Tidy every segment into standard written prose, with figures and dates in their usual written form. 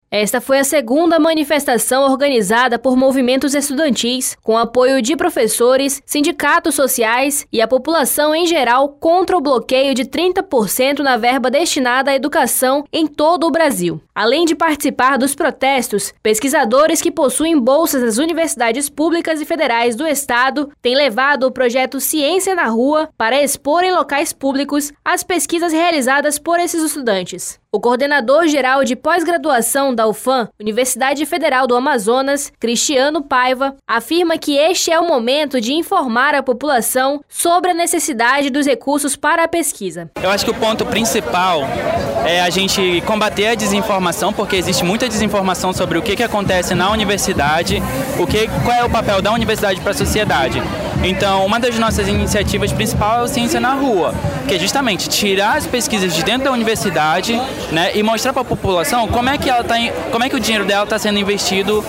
Esta foi a segunda manifestação organizada por movimentos estudantis, com apoio de professores, sindicatos sociais e a população em geral contra o bloqueio de 30% na verba destinada à educação em todo o Brasil. Além de participar dos protestos, pesquisadores que possuem bolsas nas universidades públicas e federais do estado têm levado o projeto Ciência na Rua para expor em locais públicos as pesquisas realizadas por esses estudantes. O coordenador-geral de pós-graduação da UFAM, Universidade Federal do Amazonas, Cristiano Paiva, afirma que este é o momento de informar a população sobre a necessidade dos recursos para a pesquisa. Eu acho que o ponto principal é a gente combater a desinformação, porque existe muita desinformação sobre o que acontece na universidade, qual é o papel da universidade para a sociedade. Então, uma das nossas iniciativas principais é o Ciência na Rua, que é justamente tirar as pesquisas de dentro da universidade, né, e mostrar para a população como é que o dinheiro dela está sendo investido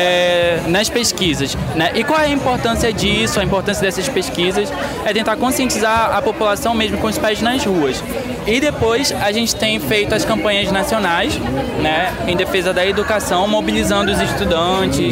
nas pesquisas, né, e qual é a importância disso, a importância dessas pesquisas, é tentar conscientizar a população mesmo com os pés nas ruas. E depois a gente tem feito as campanhas nacionais, né, em defesa da educação, mobilizando os estudantes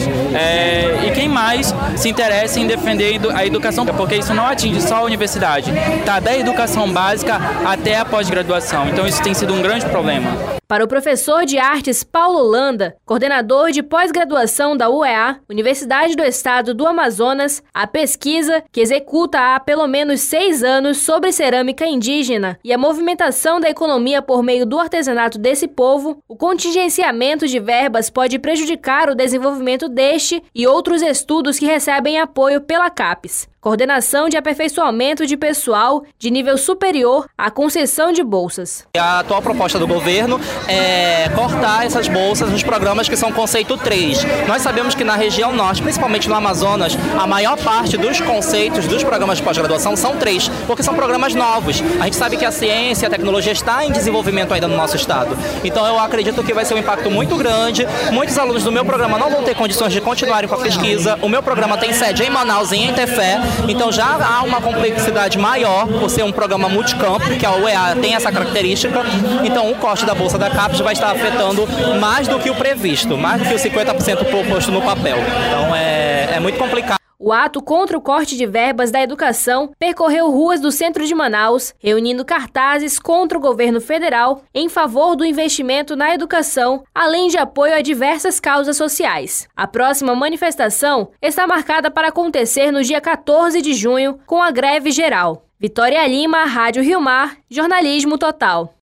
e quem mais se interessa em defender a educação, porque isso não atinge só a universidade, tá? Da educação básica até a pós-graduação. Então isso tem sido um grande problema. Para o professor de artes Paulo Landa, coordenador de pós-graduação da UEA, Universidade do Estado do Amazonas, a pesquisa, que executa há pelo menos 6 anos sobre cerâmica indígena e a movimentação da economia por meio do artesanato desse povo, o contingenciamento de verbas pode prejudicar o desenvolvimento deste e outros estudos que recebem apoio pela CAPES, Coordenação de Aperfeiçoamento de Pessoal de Nível Superior à Concessão de Bolsas. A atual proposta do governo é cortar essas bolsas nos programas que são conceito 3. Nós sabemos que na região norte, principalmente no Amazonas, a maior parte dos conceitos dos programas de pós-graduação são 3, porque são programas novos. A gente sabe que a ciência e a tecnologia está em desenvolvimento ainda no nosso estado. Então eu acredito que vai ser um impacto muito grande. Muitos alunos do meu programa não vão ter condições de continuarem com a pesquisa. O meu programa tem sede em Manaus e em Tefé. Então já há uma complexidade maior por ser um programa multicampo, que a UEA tem essa característica. Então o corte da bolsa da CAPES vai estar afetando mais do que o previsto, mais do que o 50% proposto no papel. Então é muito complicado. O ato contra o corte de verbas da educação percorreu ruas do centro de Manaus, reunindo cartazes contra o governo federal em favor do investimento na educação, além de apoio a diversas causas sociais. A próxima manifestação está marcada para acontecer no dia 14 de junho, com a greve geral. Vitória Lima, Rádio Rio Mar, Jornalismo Total.